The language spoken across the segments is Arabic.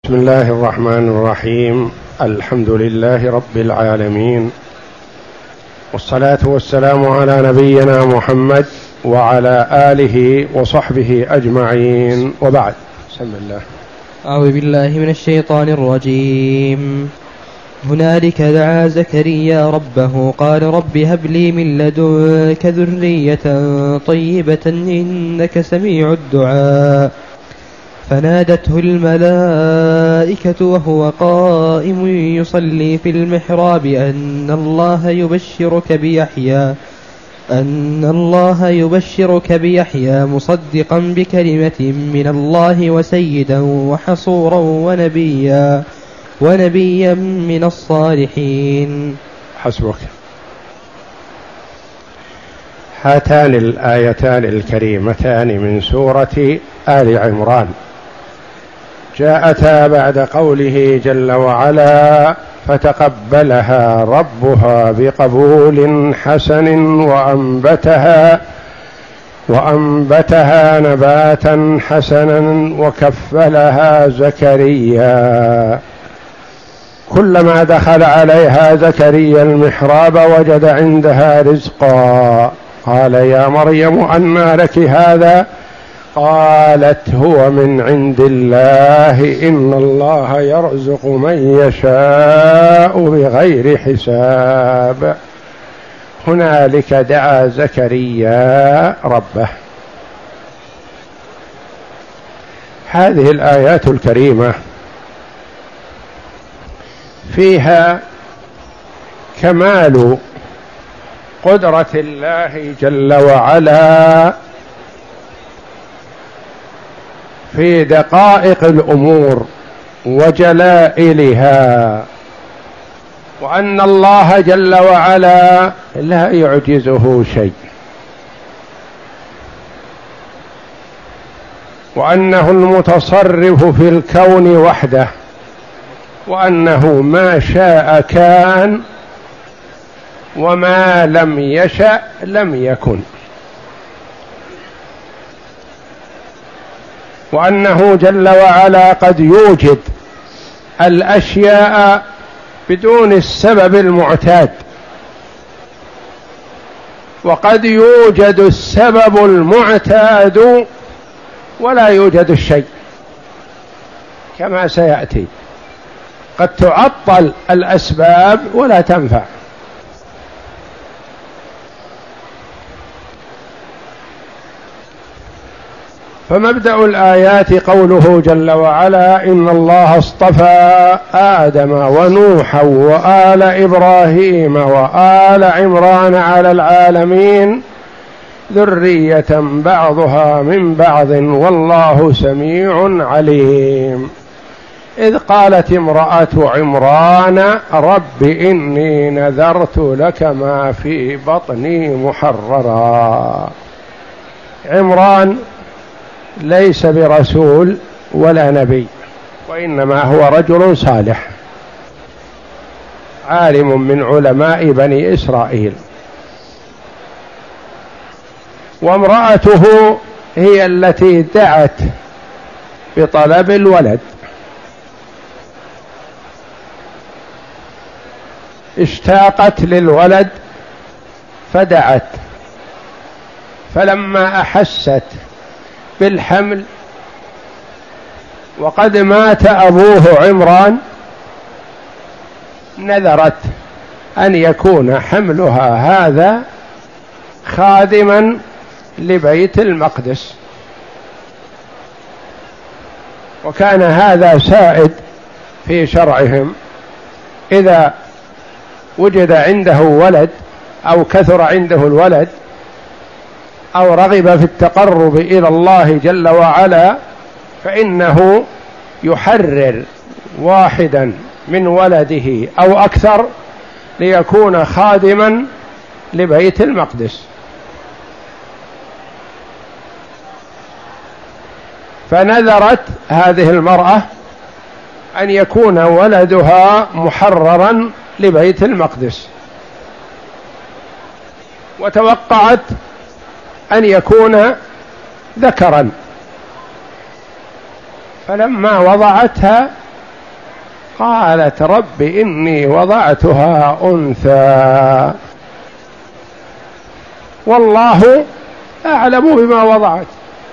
بسم الله الرحمن الرحيم. الحمد لله رب العالمين، والصلاة والسلام على نبينا محمد وعلى آله وصحبه أجمعين، وبعد. بسم الله. أعوذ بالله من الشيطان الرجيم. هنالك دعا زكريا ربه قال رب هب لي من لدنك ذرية طيبة إنك سميع الدعاء. فنادته الملائكة وهو قائم يصلي في المحراب أن الله يبشرك بيحيى مصدقا بكلمة من الله وسيدا وحصورا ونبيا من الصالحين. حسبك. هاتان الآيتان الكريمتان من سورة آل عمران جاءتا بعد قوله جل وعلا فتقبلها ربها بقبول حسن وأنبتها نباتا حسنا وكفلها زكريا. كلما دخل عليها زكريا المحراب وجد عندها رزقا قال يا مريم أنى لك هذا؟ قالت هو من عند الله إن الله يرزق من يشاء بغير حساب. هنالك دعا زكريا ربه. هذه الآيات الكريمة فيها كمال قدرة الله جل وعلا في دقائق الأمور وجلائلها، وأن الله جل وعلا لا يعجزه شيء، وأنه المتصرف في الكون وحده، وأنه ما شاء كان وما لم يشأ لم يكن، وأنه جل وعلا قد يوجد الأشياء بدون السبب المعتاد، وقد يوجد السبب المعتاد ولا يوجد الشيء كما سيأتي. قد تعطل الأسباب ولا تنفع. فمبدأ الآيات قوله جل وعلا إن الله اصطفى آدم ونوحا وآل إبراهيم وآل عمران على العالمين ذرية بعضها من بعض والله سميع عليم. إذ قالت امرأة عمران رب إني نذرت لك ما في بطني محررا. عمران ليس برسول ولا نبي، وإنما هو رجل صالح عالم من علماء بني إسرائيل، وامرأته هي التي دعت بطلب الولد. اشتاقت للولد فدعت، فلما أحست بالحمل وقد مات أبوه عمران نذرت أن يكون حملها هذا خادما لبيت المقدس، وكان هذا سائد في شرعهم. إذا وجد عنده ولد أو كثر عنده الولد أو رغب في التقرب إلى الله جل وعلا فإنه يحرر واحدا من ولده أو أكثر ليكون خادما لبيت المقدس. فنذرت هذه المرأة أن يكون ولدها محررا لبيت المقدس، وتوقعت أن يكون ذكرا، فلما وضعتها قالت رب إني وضعتها أنثى والله أعلم بما وضعت.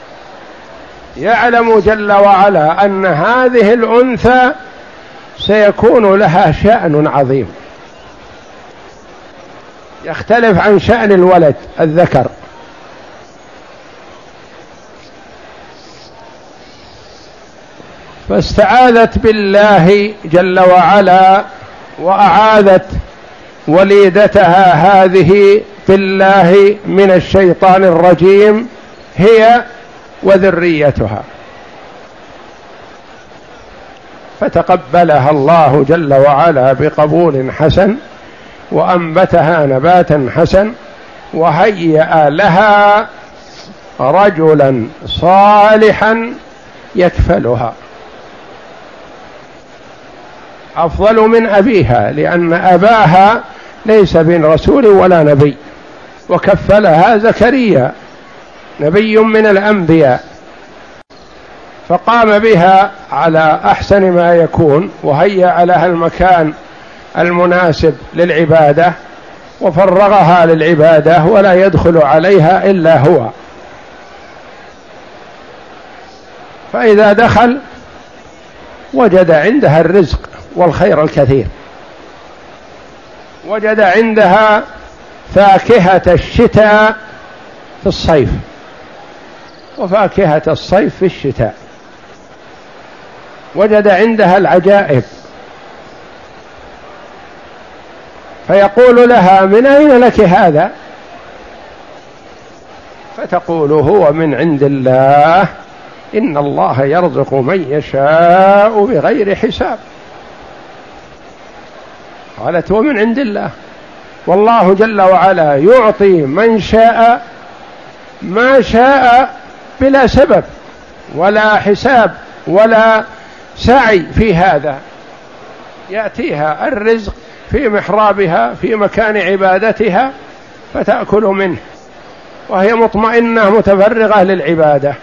يعلم جل وعلا أن هذه الأنثى سيكون لها شأن عظيم يختلف عن شأن الولد الذكر. فاستعاذت بالله جل وعلا وأعاذت وليدتها هذه بالله من الشيطان الرجيم هي وذريتها، فتقبلها الله جل وعلا بقبول حسن وأنبتها نباتا حسن وهيأ لها رجلا صالحا يكفلها أفضل من أبيها، لأن أباها ليس من رسول ولا نبي، وكفلها زكريا نبي من الأنبياء، فقام بها على أحسن ما يكون وهيأ لها المكان المناسب للعبادة وفرغها للعبادة ولا يدخل عليها إلا هو. فإذا دخل وجد عندها الرزق والخير الكثير، وجد عندها فاكهة الشتاء في الصيف وفاكهة الصيف في الشتاء، وجد عندها العجائب، فيقول لها من أين لك هذا؟ فتقول هو من عند الله إن الله يرزق من يشاء بغير حساب. قالت ومن عند الله، والله جل وعلا يعطي من شاء ما شاء بلا سبب ولا حساب ولا سعي في هذا، يأتيها الرزق في محرابها في مكان عبادتها فتأكل منه وهي مطمئنة متفرغة للعبادة.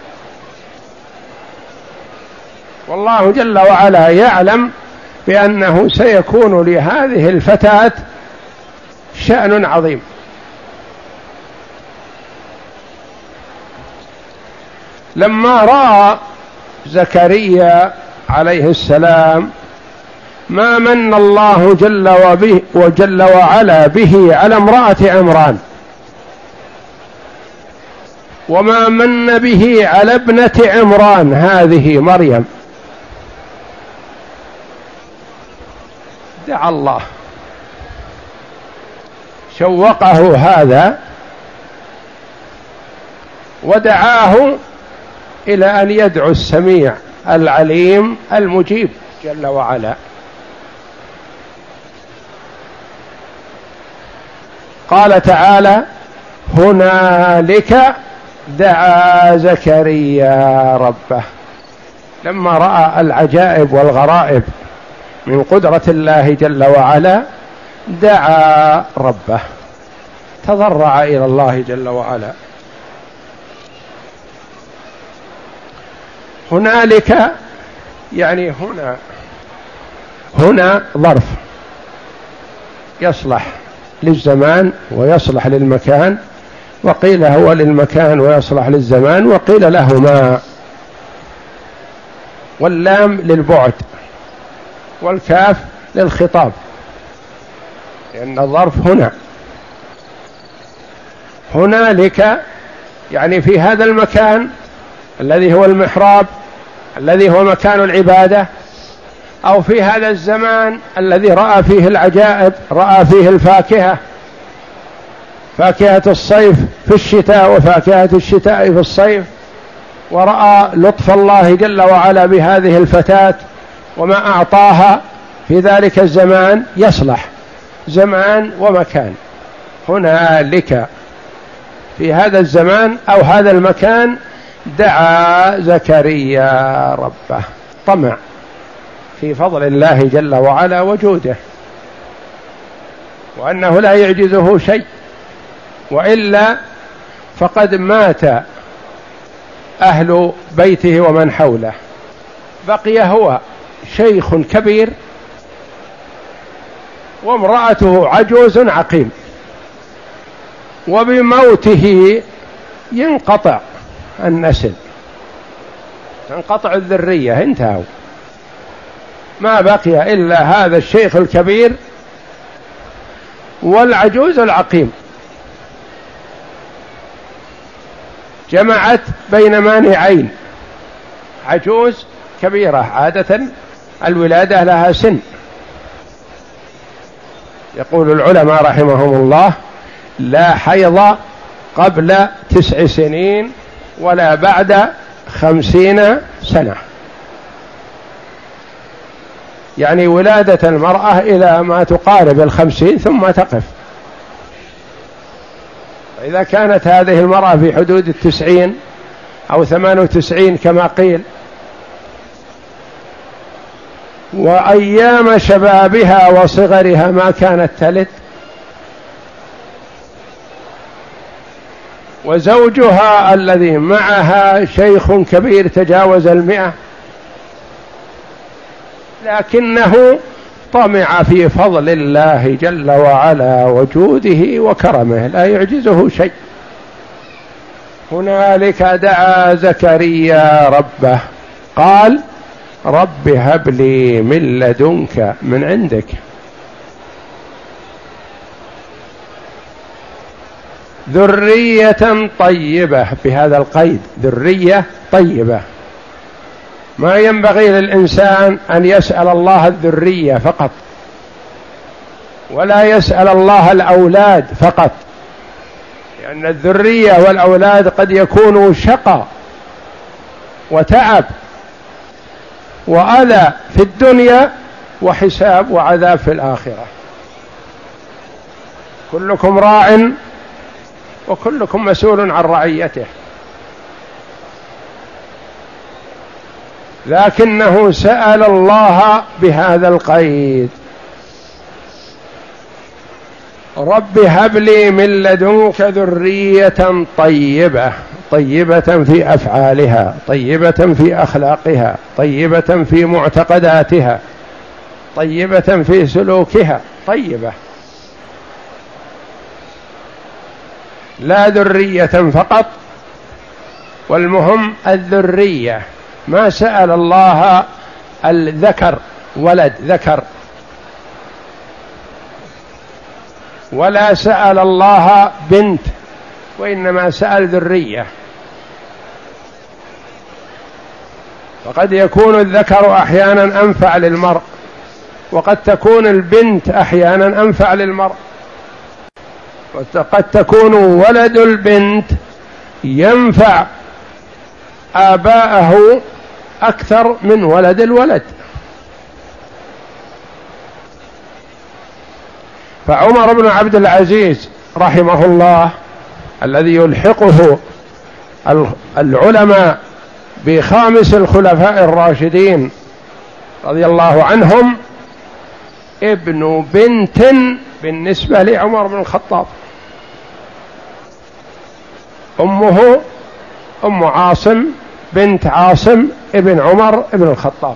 والله جل وعلا يعلم بأنه سيكون لهذه الفتاة شأن عظيم. لما رأى زكريا عليه السلام ما من الله جل وعلا به على امرأة عمران وما من به على ابنة عمران هذه مريم، دعا الله، شوقه هذا ودعاه إلى أن يدعو السميع العليم المجيب جل وعلا. قال تعالى هنالك دعا زكريا ربه، لما رأى العجائب والغرائب من قدرة الله جل وعلا دعا ربه، تضرع إلى الله جل وعلا. هنالك يعني هنا ظرف يصلح للزمان ويصلح للمكان، وقيل هو للمكان ويصلح للزمان، وقيل لهما، واللام للبعد والكاف للخطاب، لأن الظرف هنالك يعني في هذا المكان الذي هو المحراب الذي هو مكان العبادة، أو في هذا الزمان الذي رأى فيه العجائب، رأى فيه الفاكهة، فاكهة الصيف في الشتاء وفاكهة الشتاء في الصيف، ورأى لطف الله جل وعلا بهذه الفتاة وما أعطاها في ذلك الزمان، يصلح زمان ومكان. هنالك في هذا الزمان أو هذا المكان دعا زكريا ربه، طمع في فضل الله جل وعلا وجوده، وأنه لا يعجزه شيء، وإلا فقد مات أهل بيته ومن حوله، بقي هو شيخ كبير وامرأته عجوز عقيم، وبموته ينقطع النسل، تنقطع الذرية، انتهوا، ما بقي إلا هذا الشيخ الكبير والعجوز العقيم. جمعت بين مانعين، عجوز كبيرة، عادة الولادة لها سن، يقول العلماء رحمهم الله: لا حيض قبل 9 سنين ولا بعد 50 سنة، يعني ولادة المرأة إلى ما تقارب 50 ثم تقف. إذا كانت هذه المرأة في حدود 90 أو 98 كما قيل، وأيام شبابها وصغرها ما كانت تلد، وزوجها الذي معها شيخ كبير تجاوز 100، لكنه طمع في فضل الله جل وعلا وجوده وكرمه، لا يعجزه شيء. هنالك دعا زكريا ربه قال: رب هب لي من لدنك، من عندك، ذرية طيبة، بهذا القيد، ذرية طيبة. ما ينبغي للإنسان أن يسأل الله الذرية فقط، ولا يسأل الله الأولاد فقط، لأن الذرية والأولاد قد يكونوا شقى وتعب وأذى في الدنيا وحساب وعذاب في الآخرة. كلكم راع وكلكم مسؤول عن رعيته، لكنه سأل الله بهذا القيد: رب هب لي من لدنك ذرية طيبة، طيبة في أفعالها، طيبة في أخلاقها، طيبة في معتقداتها، طيبة في سلوكها، طيبة، لا ذرية فقط، والمهم الذرية. ما سأل الله الذكر، ولد ذكر، ولا سأل الله بنت، وإنما سأل ذرية. وقد يكون الذكر أحيانا أنفع للمرء، وقد تكون البنت أحيانا أنفع للمرء، وقد تكون ولد البنت ينفع آباءه أكثر من ولد الولد. فعمر بن عبد العزيز رحمه الله، الذي يلحقه العلماء بخامس الخلفاء الراشدين رضي الله عنهم، ابن بنت بالنسبة لعمر بن الخطاب، أمه أم عاصم بنت عاصم ابن عمر ابن الخطاب،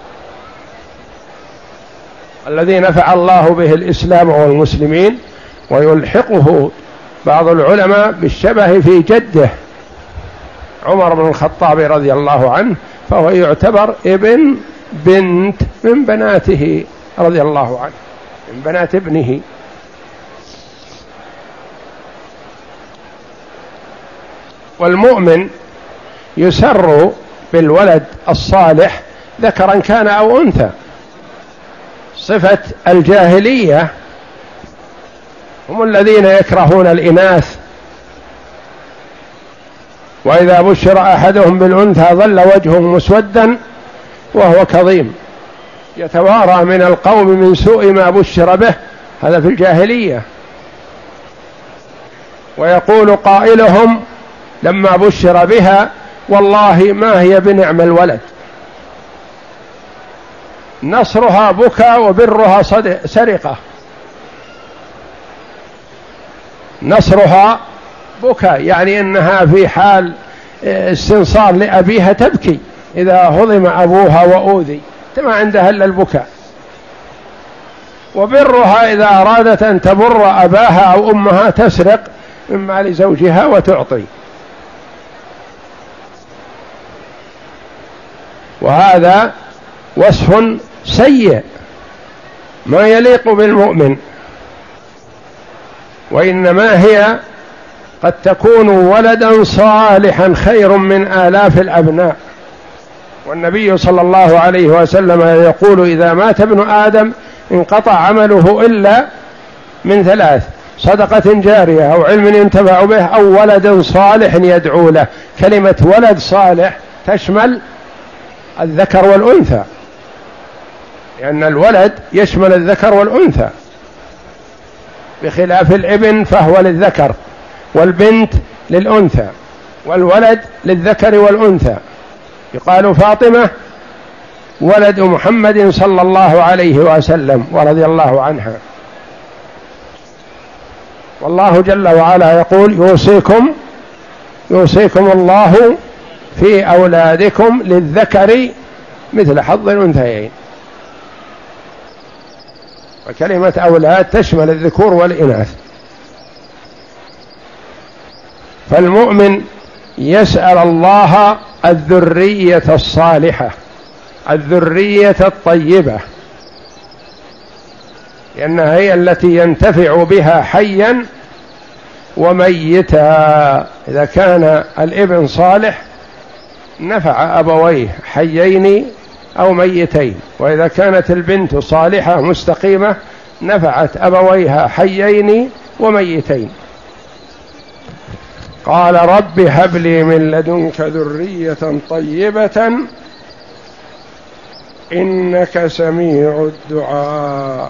الذي نفع الله به الإسلام والمسلمين. ويلحقه بعض العلماء بالشبه في جده عمر بن الخطاب رضي الله عنه، فهو يعتبر ابن بنت من بناته رضي الله عنه، من بنات ابنه. والمؤمن يسر بالولد الصالح ذكرا كان أو أنثى. صفة الجاهلية هم الذين يكرهون الإناث، وإذا بشر أحدهم بالأنثى ظل وجهه مسودا وهو كظيم يتوارى من القوم من سوء ما بشر به، هذا في الجاهلية. ويقول قائلهم لما بشر بها: والله ما هي بنعم الولد، نصرها بكى وبرها سرقة. نصرها بكى يعني إنها في حال استنصار لأبيها تبكي إذا هضم أبوها وأوذي، ما عندها إلا البكاء. وبرها إذا أرادت أن تبر أباها أو أمها تسرق من مال زوجها وتعطي. وهذا وصف سيء ما يليق بالمؤمن، وإنما هي قد تكون ولدا صالحا خير من آلاف الأبناء. والنبي صلى الله عليه وسلم يقول إذا مات ابن آدم انقطع عمله إلا من ثلاث: صدقة جارية أو علم ينتفع به أو ولد صالح يدعو له. كلمة ولد صالح تشمل الذكر والأنثى، لأن الولد يشمل الذكر والأنثى، بخلاف الابن فهو للذكر والبنت للأنثى والولد للذكر والأنثى. يقال فاطمة ولد محمد صلى الله عليه وسلم ورضي الله عنها. والله جل وعلا يقول يوصيكم الله في أولادكم للذكر مثل حظ الأنثيين. وكلمة أولاد تشمل الذكور والإناث. فالمؤمن يسأل الله الذرية الصالحة، الذرية الطيبة، لأنها هي التي ينتفع بها حيا وميتا. إذا كان الابن صالح نفع أبويه حيين أو ميتين، وإذا كانت البنت صالحة مستقيمة نفعت أبويها حيين وميتين. قال رب هب لي من لدنك ذرية طيبة إنك سميع الدعاء.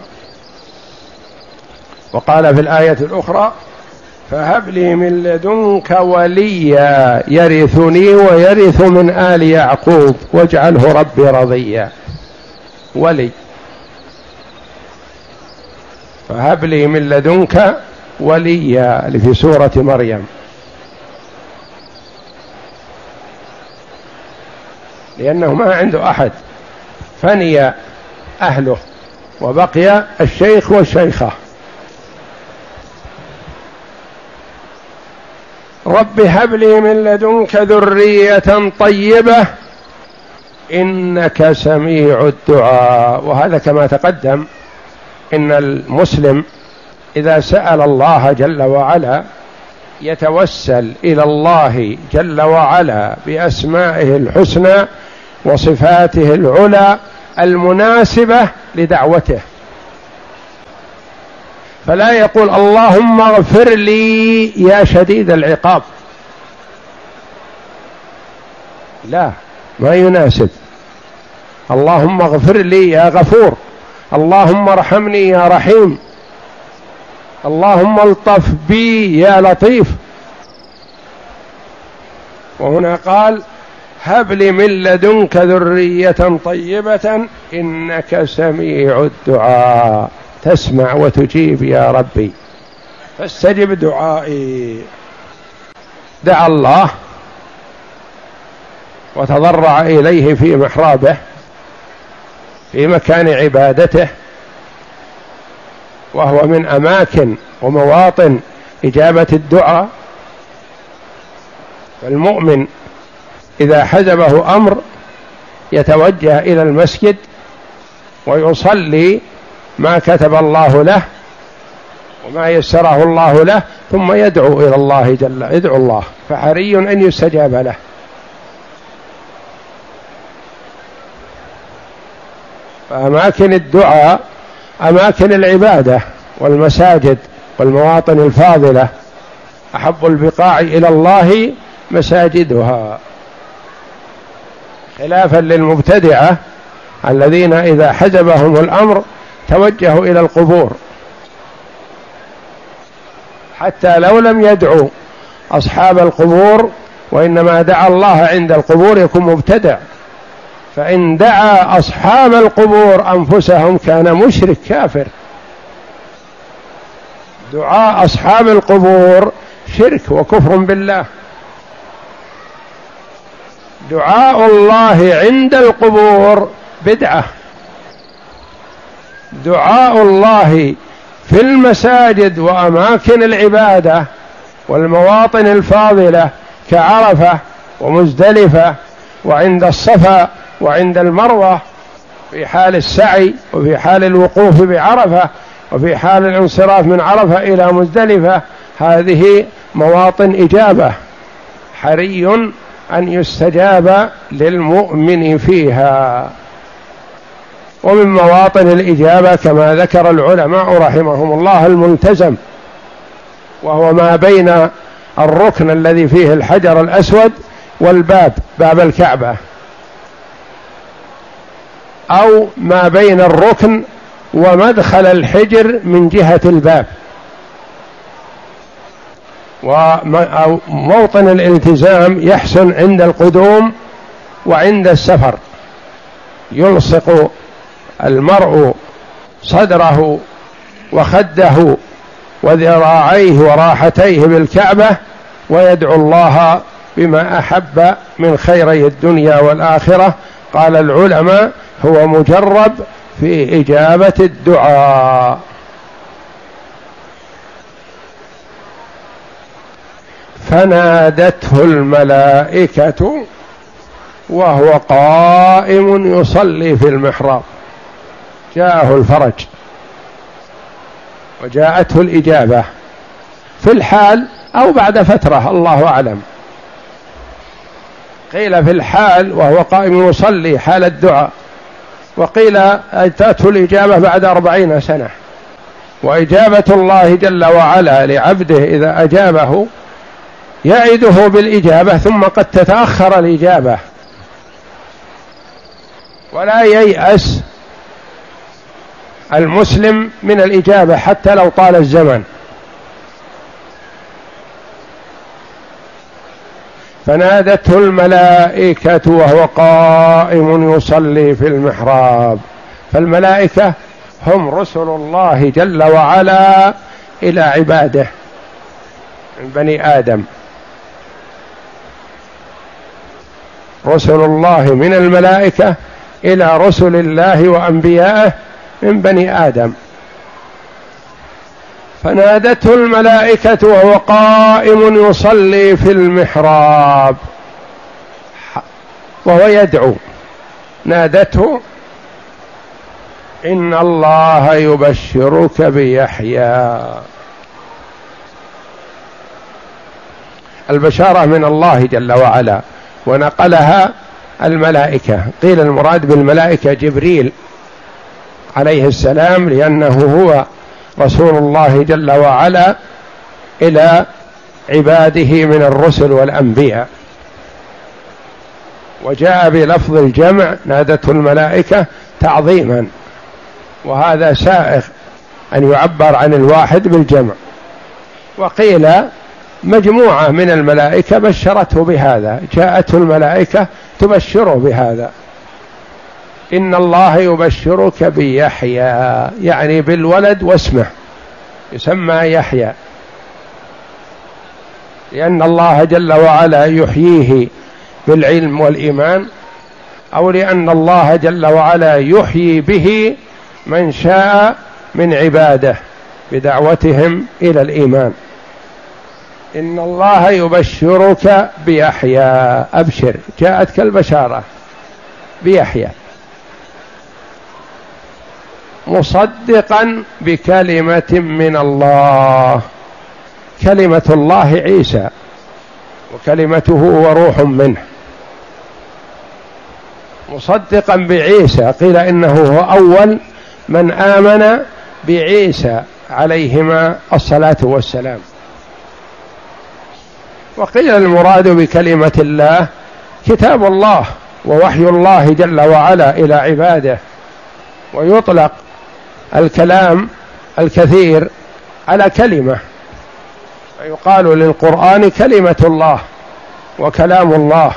وقال في الآية الأخرى فهب لي من لدنك وليا يرثني ويرث من آل يعقوب واجعله ربي رضيا. ولي، فهب لي من لدنك وليا اللي في سورة مريم، لأنه ما عنده أحد، فني أهله وبقي الشيخ والشيخة. رب هب لي من لدنك ذرية طيبة إنك سميع الدعاء. وهذا كما تقدم إن المسلم إذا سأل الله جل وعلا يتوسل إلى الله جل وعلا بأسمائه الحسنى وصفاته العلى المناسبة لدعوته، فلا يقول اللهم اغفر لي يا شديد العقاب، لا، ما يناسب. اللهم اغفر لي يا غفور، اللهم ارحمني يا رحيم، اللهم الطف بي يا لطيف. وهنا قال هب لي من لدنك ذرية طيبة إنك سميع الدعاء، تسمع وتجيب يا ربي فاستجب دعائي. دعا الله وتضرع إليه في محرابه في مكان عبادته، وهو من أماكن ومواطن إجابة الدعاء. فالمؤمن إذا حزبه أمر يتوجه إلى المسجد ويصلي ما كتب الله له وما يسره الله له، ثم يدعو إلى الله يدعو الله، فحري أن يستجاب له. فأماكن الدعاء أماكن العبادة والمساجد والمواطن الفاضلة، أحب البقاع إلى الله مساجدها، خلافا للمبتدعة الذين إذا حزبهم الأمر توجهوا إلى القبور، حتى لو لم يدعوا أصحاب القبور وإنما دعا الله عند القبور يكون مبتدع. فإن دعا أصحاب القبور أنفسهم كان مشرك كافر. دعاء أصحاب القبور شرك وكفر بالله. دعاء الله عند القبور بدعة. دعاء الله في المساجد وأماكن العبادة والمواطن الفاضلة كعرفة ومزدلفة وعند الصفا وعند المروة في حال السعي وفي حال الوقوف بعرفة وفي حال الانصراف من عرفة إلى مزدلفة، هذه مواطن إجابة حري أن يستجاب للمؤمن فيها. ومن مواطن الإجابة كما ذكر العلماء رحمهم الله الملتزم، وهو ما بين الركن الذي فيه الحجر الأسود والباب، باب الكعبة، أو ما بين الركن ومدخل الحجر من جهة الباب. وموطن الالتزام يحسن عند القدوم وعند السفر، يلصق المرء صدره وخده وذراعيه وراحتيه بالكعبة ويدعو الله بما أحب من خيري الدنيا والآخرة. قال العلماء هو مجرب في إجابة الدعاء. فنادته الملائكة وهو قائم يصلي في المحراب، جاءه الفرج وجاءته الإجابة في الحال أو بعد فترة، الله أعلم. قيل في الحال وهو قائم يصلي حال الدعاء، وقيل أتته الإجابة بعد 40 سنة. وإجابة الله جل وعلا لعبده إذا أجابه يعده بالإجابة، ثم قد تتأخر الإجابة، ولا ييأس المسلم من الإجابة حتى لو طال الزمن. فنادته الملائكة وهو قائم يصلي في المحراب. فالملائكة هم رسل الله جل وعلا إلى عباده من بني آدم، رسل الله من الملائكة إلى رسل الله وأنبيائه من بني آدم. فنادته الملائكة وهو قائم يصلي في المحراب وهو يدعو، نادته إن الله يبشرك بيحيى. البشارة من الله جل وعلا، ونقلها الملائكة. قيل المراد بالملائكة جبريل عليه السلام، لأنه هو رسول الله جل وعلا إلى عباده من الرسل والأنبياء. وجاء بلفظ الجمع نادته الملائكة تعظيما، وهذا سائغ أن يعبر عن الواحد بالجمع. وقيل مجموعة من الملائكة بشرته بهذا، جاءته الملائكة تبشره بهذا، إن الله يبشرك بيحيى، يعني بالولد واسمه، يسمى يحيى، لأن الله جل وعلا يحييه بالعلم والإيمان، أو لأن الله جل وعلا يحيي به من شاء من عباده بدعوتهم إلى الإيمان. إن الله يبشرك بيحيى، أبشر، جاءتك البشارة بيحيى، مصدقا بكلمة من الله. كلمة الله عيسى، وكلمته وروح منه، مصدقا بعيسى. قيل إنه هو أول من آمن بعيسى عليهما الصلاة والسلام. وقيل المراد بكلمة الله كتاب الله ووحي الله جل وعلا إلى عباده. ويطلق الكلام الكثير على كلمة، فيقال للقرآن كلمة الله وكلام الله.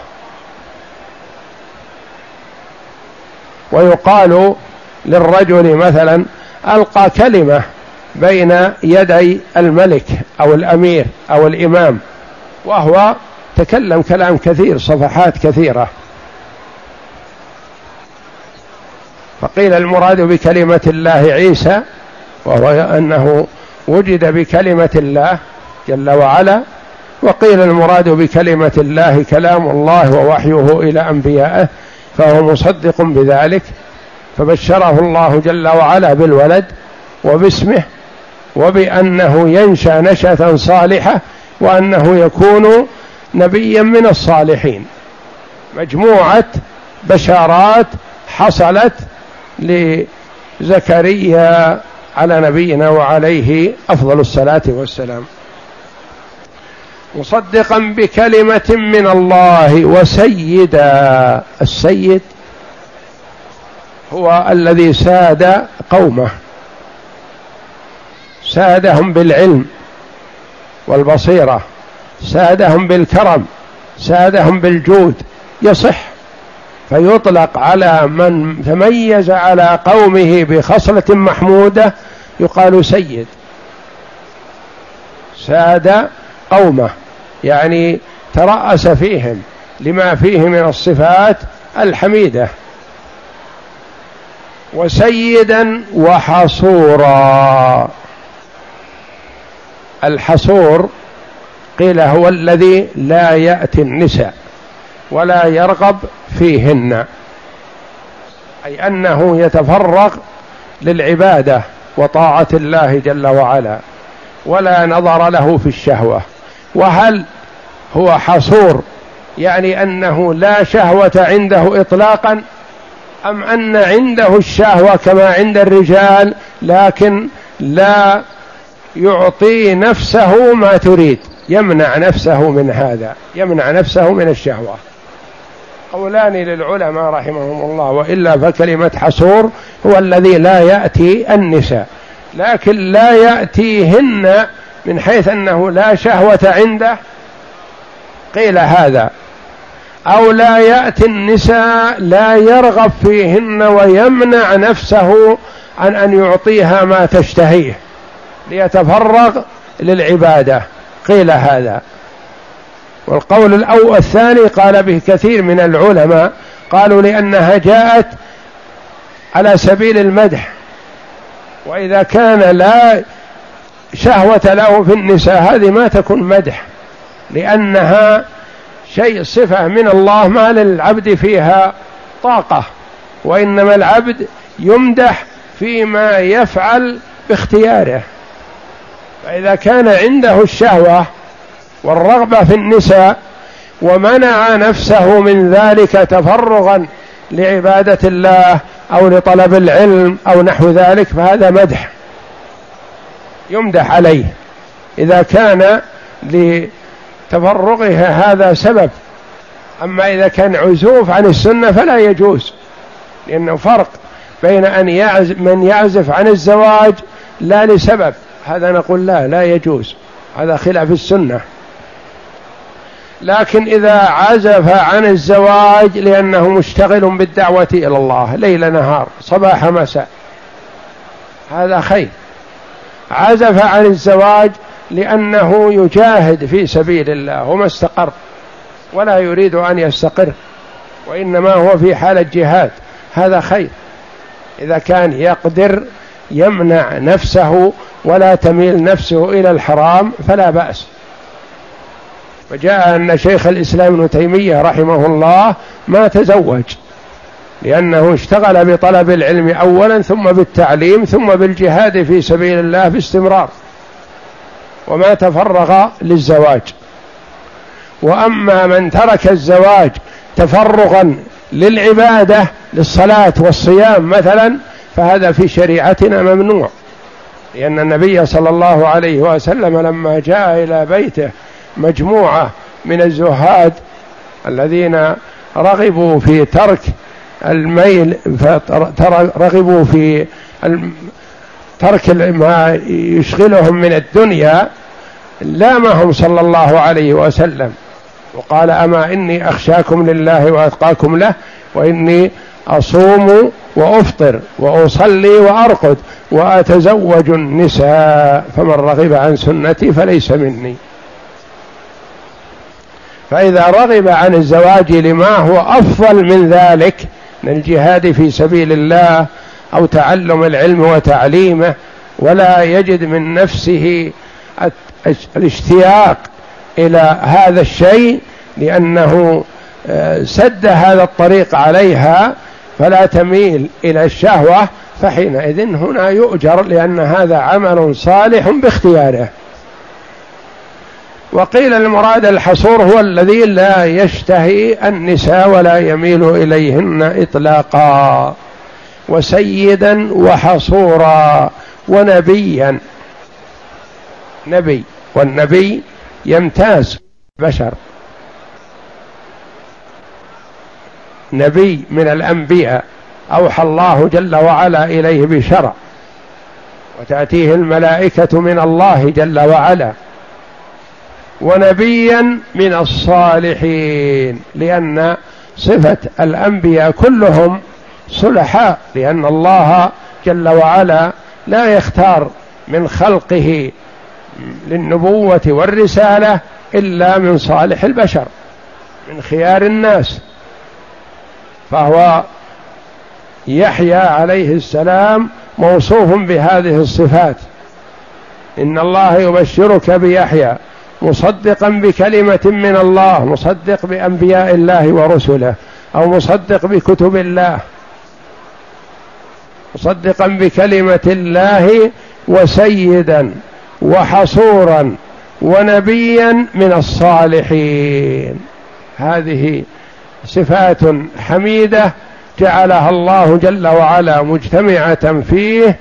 ويقال للرجل مثلا ألقى كلمة بين يدي الملك أو الأمير أو الإمام، وهو تكلم كلام كثير، صفحات كثيرة. فقيل المراد بكلمة الله عيسى، وهو أنه وجد بكلمة الله جل وعلا، وقيل المراد بكلمة الله كلام الله ووحيه إلى أنبيائه، فهو مصدق بذلك، فبشره الله جل وعلا بالولد وباسمه وبأنه ينشأ نشأة صالحة وأنه يكون نبيا من الصالحين. مجموعة بشارات حصلت لزكريا على نبينا وعليه أفضل الصلاة والسلام. مصدقا بكلمة من الله وسيدا. السيد هو الذي ساد قومه، سادهم بالعلم والبصيرة، سادهم بالكرم، سادهم بالجود، يصح فيطلق على من تميز على قومه بخصلة محمودة يقال سيد. ساد قومه يعني ترأس فيهم لما فيه من الصفات الحميدة. وسيدا وحصورا. الحصور قيل هو الذي لا يأتي النساء ولا يرغب فيهن، أي أنه يتفرغ للعبادة وطاعة الله جل وعلا ولا نظر له في الشهوة. وهل هو حصور يعني أنه لا شهوة عنده إطلاقا، أم أن عنده الشهوة كما عند الرجال لكن لا يعطي نفسه ما تريد، يمنع نفسه من هذا، يمنع نفسه من الشهوة؟ قولان للعلماء رحمهم الله، وإلا فكلمة حصور هو الذي لا يأتي النساء لكن لا يأتيهن من حيث أنه لا شهوة عنده، قيل هذا. أو لا يأتي النساء لا يرغب فيهن ويمنع نفسه عن أن يعطيها ما تشتهيه ليتفرغ للعبادة، قيل هذا. والقول الثاني قال به كثير من العلماء، قالوا لأنها جاءت على سبيل المدح، وإذا كان لا شهوة له في النساء هذه ما تكون مدح، لأنها شيء صفة من الله ما للعبد فيها طاقة، وإنما العبد يمدح فيما يفعل باختياره. فإذا كان عنده الشهوة والرغبة في النساء ومنع نفسه من ذلك تفرغا لعبادة الله أو لطلب العلم أو نحو ذلك، فهذا مدح يمدح عليه إذا كان لتفرغها هذا سبب. أما إذا كان عزوف عن السنة فلا يجوز، لأنه فرق بين أن من يعزف عن الزواج لا لسبب، هذا نقول لا يجوز، هذا خلاف السنة. لكن إذا عزف عن الزواج لأنه مشتغل بالدعوة إلى الله ليل نهار صباح مساء هذا خير. عزف عن الزواج لأنه يجاهد في سبيل الله وما استقر ولا يريد أن يستقر وإنما هو في حالة جهاد، هذا خير. إذا كان يقدر يمنع نفسه ولا تميل نفسه إلى الحرام فلا بأس. فجاء أن شيخ الإسلام ابن تيمية رحمه الله ما تزوج لأنه اشتغل بطلب العلم أولا ثم بالتعليم ثم بالجهاد في سبيل الله باستمرار، وما تفرغ للزواج. وأما من ترك الزواج تفرغا للعبادة للصلاة والصيام مثلا فهذا في شريعتنا ممنوع، لأن النبي صلى الله عليه وسلم لما جاء إلى بيته مجموعة من الزهاد الذين رغبوا في ترك الميل، رغبوا في ترك ما يشغلهم من الدنيا، لامهم صلى الله عليه وسلم وقال: أما إني أخشاكم لله وأتقاكم له، وإني أصوم وأفطر وأصلي وأرقد وأتزوج النساء، فمن رغب عن سنتي فليس مني. فإذا رغب عن الزواج لما هو أفضل من ذلك من الجهاد في سبيل الله أو تعلم العلم وتعليمه، ولا يجد من نفسه الاشتياق إلى هذا الشيء لأنه سد هذا الطريق عليها فلا تميل إلى الشهوة، فحينئذ هنا يؤجر لأن هذا عمل صالح باختياره. وقيل المراد الحصور هو الذي لا يشتهي النساء ولا يميل إليهن إطلاقا. وسيدا وحصورا ونبيا، نبي، والنبي يمتاز بشر، نبي من الأنبياء أوحى الله جل وعلا إليه بشرع، وتأتيه الملائكة من الله جل وعلا. ونبيا من الصالحين، لأن صفة الأنبياء كلهم صلحاء، لأن الله جل وعلا لا يختار من خلقه للنبوة والرسالة إلا من صالح البشر، من خيار الناس. فهو يحيى عليه السلام موصوف بهذه الصفات: إن الله يبشرك بيحيى مصدقا بكلمة من الله، مصدق بأنبياء الله ورسله، أو مصدق بكتب الله، مصدقا بكلمة الله، وسيدا وحصورا ونبيا من الصالحين. هذه صفات حميدة جعلها الله جل وعلا مجتمعة فيه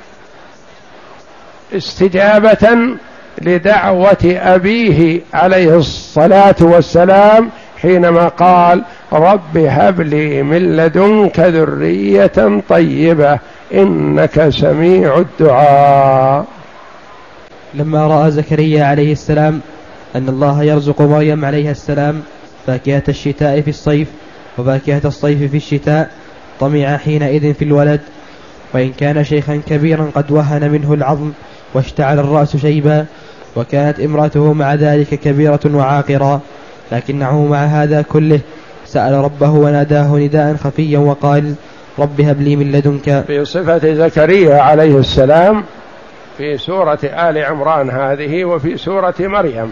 استجابة لدعوة أبيه عليه الصلاة والسلام حينما قال: رب هب لي من لدنك ذرية طيبة إنك سميع الدعاء. لما رأى زكريا عليه السلام أن الله يرزق مريم عليها السلام فاكهة الشتاء في الصيف وفاكهة الصيف في الشتاء، طمع حينئذ في الولد، وإن كان شيخا كبيرا قد وهن منه العظم واشتعل الرأس شيبا، وكانت امرأته مع ذلك كبيرة وعاقرا، لكنه مع هذا كله سأل ربه وناداه نداء خفيا وقال: رب هب لي من لدنك. في صفة زكريا عليه السلام في سورة آل عمران هذه، وفي سورة مريم،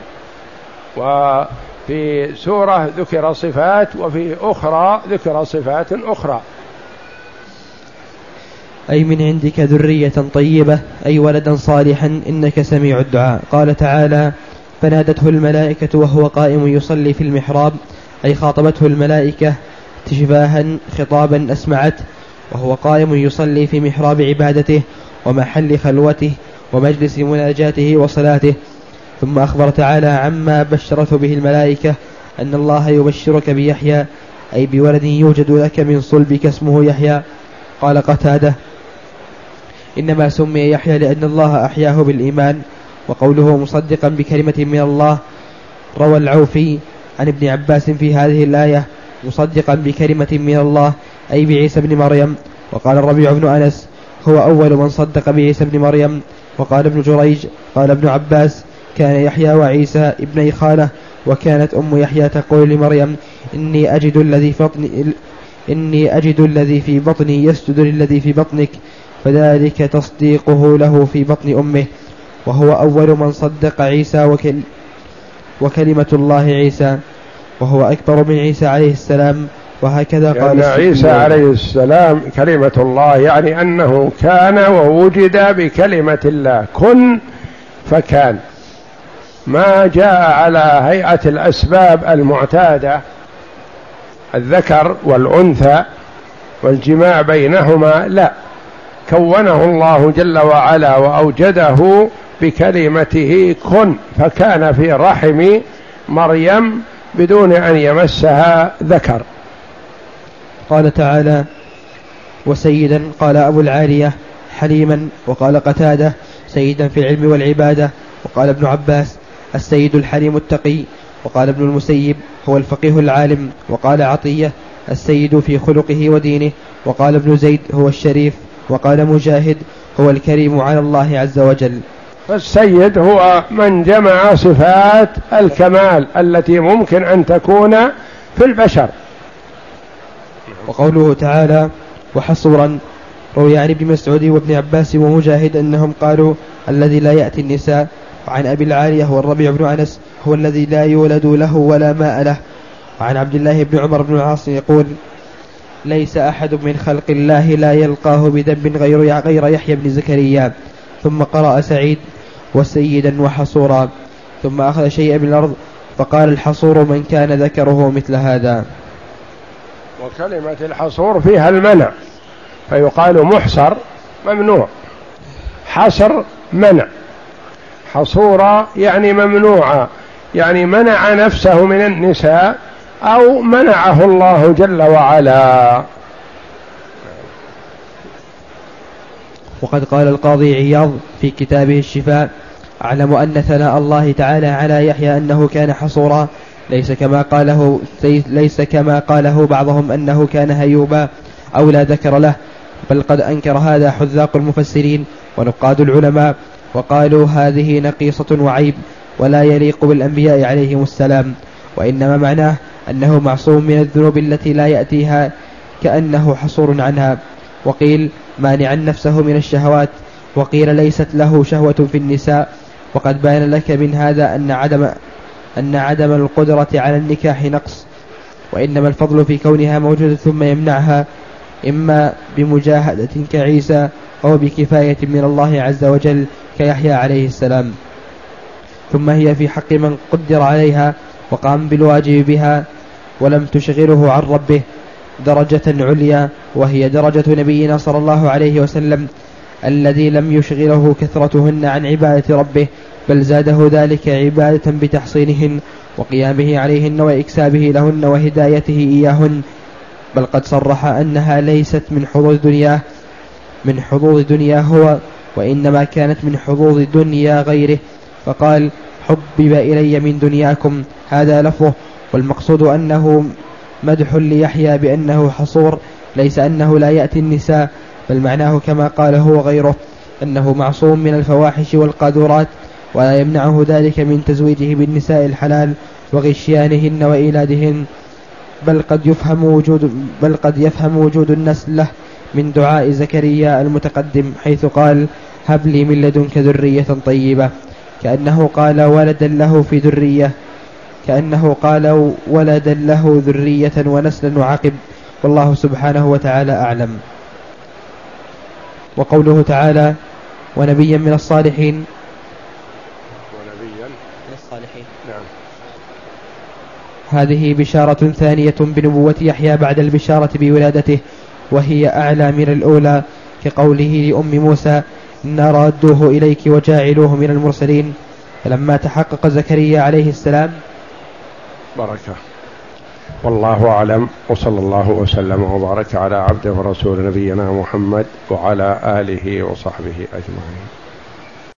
وفي سورة ذكر صفات، وفي أخرى ذكر صفات أخرى. أي من عندك ذرية طيبة، أي ولدا صالحا إنك سميع الدعاء. قال تعالى: فنادته الملائكة وهو قائم يصلي في المحراب، أي خاطبته الملائكة تشباها خطابا أسمعت، وهو قائم يصلي في محراب عبادته ومحل خلوته ومجلس مناجاته وصلاته. ثم أخبر تعالى عما بشرته به الملائكة أن الله يبشرك بيحيى، أي بولد يوجد لك من صلبك اسمه يحيى. قال قتادة: إنما سمي يحيى لأن الله أحياه بالإيمان. وقوله مصدقا بكلمة من الله، روى العوفي عن ابن عباس في هذه الآية مصدقا بكلمة من الله أي بعيسى بن مريم. وقال الربيع بن أنس: هو أول من صدق بعيسى بن مريم. وقال ابن جريج: قال ابن عباس: كان يحيى وعيسى ابني خالة، وكانت أم يحيى تقول لمريم: إني أجد الذي في بطني يسجد للذي في بطنك، فذلك تصديقه له في بطن أمه. وهو أول من صدق عيسى وكلمة الله عيسى، وهو أكبر من عيسى عليه السلام. وهكذا قال عيسى عليه السلام كلمة الله، يعني أنه كان ووجد بكلمة الله، كن فكان، ما جاء على هيئة الأسباب المعتادة، الذكر والأنثى والجماع بينهما، لا، كونه الله جل وعلا وأوجده بكلمته كن، فكان في رحم مريم بدون أن يمسها ذكر. قال تعالى: وسيدا. قال أبو العالية: حليما. وقال قتادة: سيدا في العلم والعبادة. وقال ابن عباس: السيد الحليم التقي. وقال ابن المسيب: هو الفقيه العالم. وقال عطية: السيد في خلقه ودينه. وقال ابن زيد: هو الشريف. وقال مجاهد: هو الكريم على الله عز وجل. فالسيد هو من جمع صفات الكمال التي ممكن أن تكون في البشر. وقوله تعالى وحصورا روي عن ابن مسعود وابن عباس ومجاهد أنهم قالوا الذي لا يأتي النساء. وعن أبي العالية والربيع بن أنس هو الذي لا يولد له ولا ماء له. وعن عبد الله بن عمر بن العاص يقول ليس أحد من خلق الله لا يلقاه بذنب غير يحيى بن زكريا. ثم قرأ سعيد وسيدا وحصورا ثم أخذ شيئا من الأرض فقال الحصور من كان ذكره مثل هذا. وكلمة الحصور فيها المنع، فيقال محصر ممنوع، حصر منع، حصورا يعني ممنوعا، يعني منع نفسه من النساء أو منعه الله جل وعلا. وقد قال القاضي عياض في كتابه الشفاء أعلم أن ثناء الله تعالى على يحيى أنه كان حصورا ليس كما قاله بعضهم أنه كان هيوبا أو لا ذكر له، بل قد أنكر هذا حذاق المفسرين ونقاد العلماء وقالوا هذه نقيصة وعيب ولا يليق بالأنبياء عليهم السلام، وإنما معناه أنه معصوم من الذنوب التي لا يأتيها كأنه حصور عنها. وقيل مانعا نفسه من الشهوات، وقيل ليست له شهوة في النساء. وقد بان لك من هذا أن عدم القدرة على النكاح نقص، وإنما الفضل في كونها موجودة ثم يمنعها إما بمجاهدة كعيسى أو بكفاية من الله عز وجل كيحيى عليه السلام. ثم هي في حق من قدر عليها وقام بالواجب بها ولم تشغله عن ربه درجة عليا، وهي درجة نبينا صلى الله عليه وسلم الذي لم يشغله كثرتهن عن عبادة ربه، بل زاده ذلك عبادة بتحصينهن وقيامه عليهن وإكسابه لهن وهدايته إياهن، بل قد صرح أنها ليست من حظوظ دنيا هو، وإنما كانت من حظوظ دنيا غيره، فقال حبب إلي من دنياكم، هذا لفظه. والمقصود أنه مدح ليحيى بأنه حصور، ليس أنه لا يأتي النساء، بل معناه كما قال هو غيره أنه معصوم من الفواحش والقاذورات، ولا يمنعه ذلك من تزويجه بالنساء الحلال وغشيانهن وإيلادهن، بل قد يفهم وجود النسل له من دعاء زكريا المتقدم حيث قال هب لي من لدنك ذرية طيبة، كأنه قال ولدا له ذرية ونسلا وعقب، والله سبحانه وتعالى أعلم. وقوله تعالى ونبيا من الصالحين، نعم. هذه بشارة ثانية بنبوة يحيى بعد البشارة بولادته، وهي أعلى من الأولى، كقوله لأم موسى إنا رادوه إليك وجاعلوه من المرسلين. فلما تحقق زكريا عليه السلام بركة. والله أعلم، وصلى الله وسلم وبارك على عبده ورسول نبينا محمد وعلى آله وصحبه أجمعين.